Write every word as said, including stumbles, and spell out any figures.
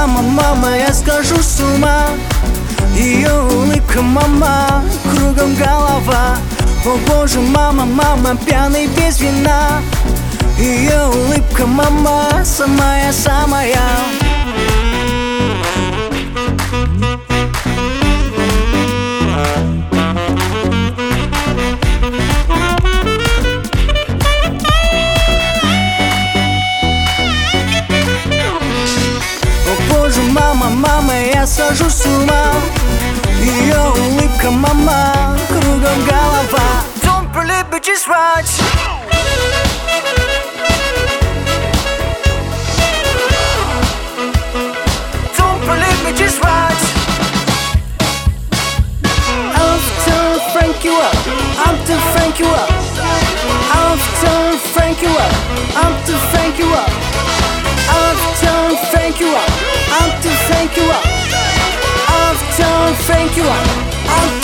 мама, мама, я схожу с ума. Ее улыбка, мама, кругом голова. О боже, мама, мама, пьяный без вина. Ее улыбка, мама, самая-самая. О боже, мама, мама, я схожу с ума. Ее улыбка, мама, кругом голова. Don't believe me, just watch. Don't believe me, just watch. I'm to frank you up. I'm to frank you up. I'm to frank you up. I'm to frank you up. I'm to frank you up. I'm to frank you up. I'm to frank you up. I'm